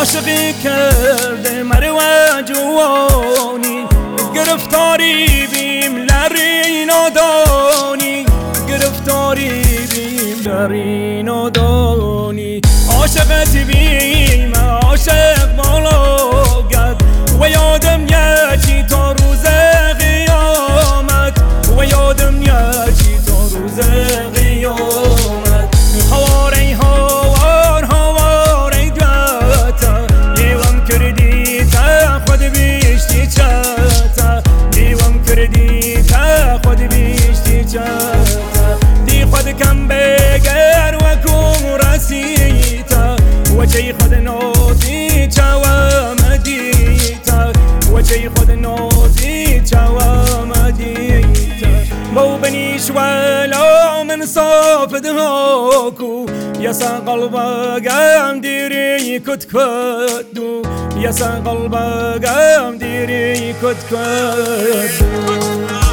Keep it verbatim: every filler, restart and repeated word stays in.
عاشقی کرده مرو جوانی گرفتاری بیم لری نادانی گرفتاری بیم لری نادانی عاشقت بیم عاشق بالا گد و یادم یکی تا روز قیامت و یادم یکی تا روز قیامت هواری هوار هواری دوتا لیوم کردی تا خود بیشتی چتا لیوم کردی تا خود بیشتی چتا دی خود کم بگر و کم رسیتا و چی خود نوزی چوام دیتا و چی خود نوزی چوام دیتا بو بنیش ولا من صاف دهاكو يسا قلبك قام ديري كت كدو يسا قلبك قام ديري كت كدو